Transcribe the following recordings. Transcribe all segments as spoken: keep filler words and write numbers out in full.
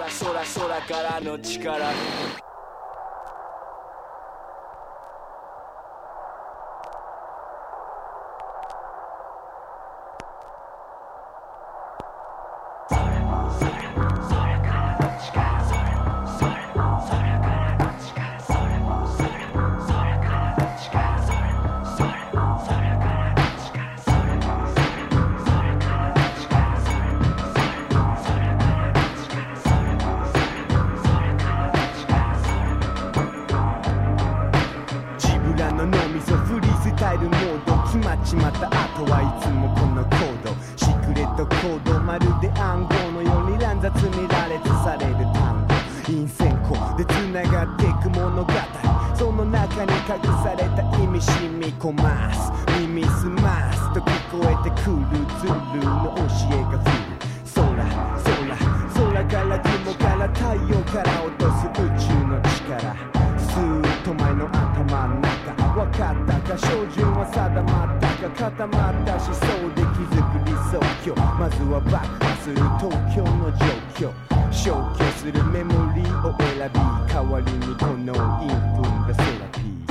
空空からの力。 脳みそフリースタイルモード決まっちまった後はいつもこのコードシークレットコードまるで暗号のように乱雑に羅列される単語陰線弧で繋がっていく物語その中に隠された意味染み込ます耳すますと聞こえてくるズルの教えが降る空空空から雲から太陽から落とす宇宙の力スーッと前の頭の中分かったか照準は定まったか固まった思想で気づく理想郷まずは爆破する東京の状況消去するメモリーを選び代わりにこのインフンがセラピー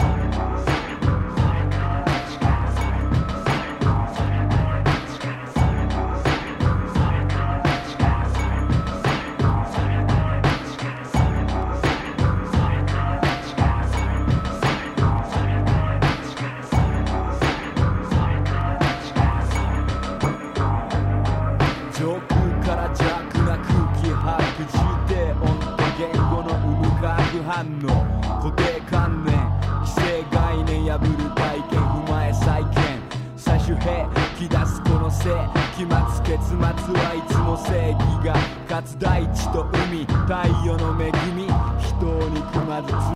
上空から邪悪な空気把握重低音と言語の生む化学反応固定観念既成概念破る体験踏まえ再建最終兵器出すこの性期末結末はいつも正義が勝つ大地と海太陽の恵み人を憎まず